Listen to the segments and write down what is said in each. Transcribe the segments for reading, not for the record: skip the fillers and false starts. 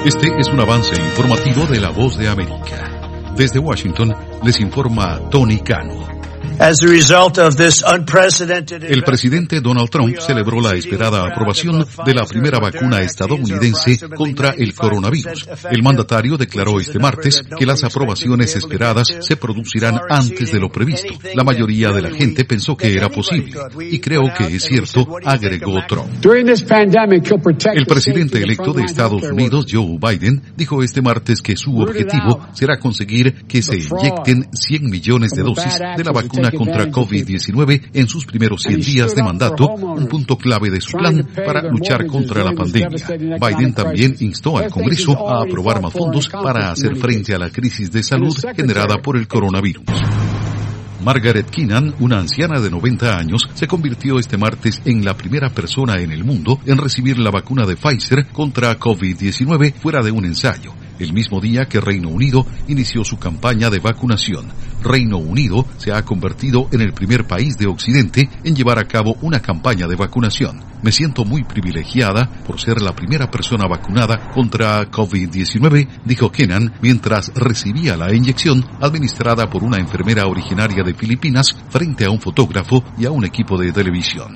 Este es un avance informativo de La Voz de América. Desde Washington les informa Tony Cano. El presidente Donald Trump celebró la esperada aprobación de la primera vacuna estadounidense contra el coronavirus. El mandatario declaró este martes que las aprobaciones esperadas se producirán antes de lo previsto. La mayoría de la gente pensó que era posible, y creo que es cierto, agregó Trump. El presidente electo de Estados Unidos, Joe Biden, dijo este martes que su objetivo será conseguir que se inyecten 100 millones de dosis de la vacuna contra COVID-19 en sus primeros 100 días de mandato, un punto clave de su plan para luchar contra la pandemia. Biden también instó al Congreso a aprobar más fondos para hacer frente a la crisis de salud generada por el coronavirus. Margaret Keenan, una anciana de 90 años, se convirtió este martes en la primera persona en el mundo en recibir la vacuna de Pfizer contra COVID-19 fuera de un ensayo, el mismo día que Reino Unido inició su campaña de vacunación. Reino Unido se ha convertido en el primer país de Occidente en llevar a cabo una campaña de vacunación. Me siento muy privilegiada por ser la primera persona vacunada contra COVID-19, dijo Keenan mientras recibía la inyección administrada por una enfermera originaria de Filipinas frente a un fotógrafo y a un equipo de televisión.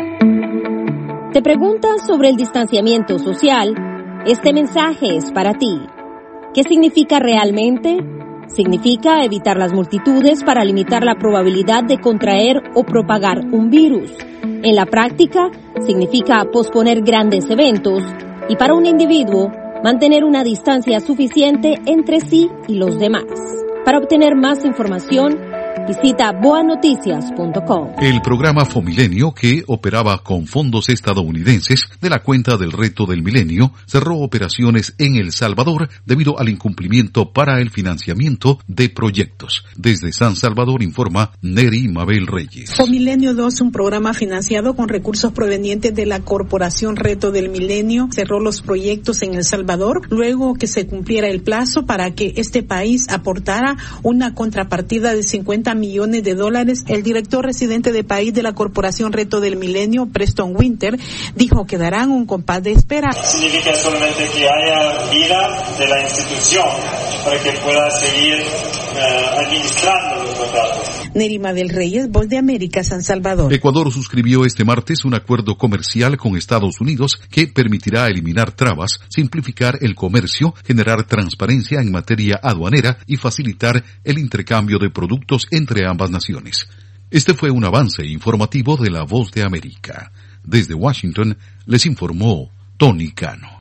¿Te preguntas sobre el distanciamiento social? Este mensaje es para ti. ¿Qué significa realmente? Significa evitar las multitudes para limitar la probabilidad de contraer o propagar un virus. En la práctica, significa posponer grandes eventos y para un individuo, mantener una distancia suficiente entre sí y los demás. Para obtener más información, visita boanoticias.com. El programa Fomilenio, que operaba con fondos estadounidenses de la cuenta del Reto del Milenio, cerró operaciones en El Salvador debido al incumplimiento para el financiamiento de proyectos. Desde San Salvador informa Neri Mabel Reyes. Fomilenio 2, un programa financiado con recursos provenientes de la Corporación Reto del Milenio, cerró los proyectos en El Salvador luego que se cumpliera el plazo para que este país aportara una contrapartida de $50 millones. El director residente de país de la Corporación Reto del Milenio, Preston Winter, dijo que darán un compás de espera. Significa solamente que haya vida de la institución para que pueda seguir administrando los contratos. Nerima del Reyes, Voz de América, San Salvador. Ecuador suscribió este martes un acuerdo comercial con Estados Unidos que permitirá eliminar trabas, simplificar el comercio, generar transparencia en materia aduanera y facilitar el intercambio de productos entre ambas naciones. Este fue un avance informativo de La Voz de América. Desde Washington les informó Tony Cano.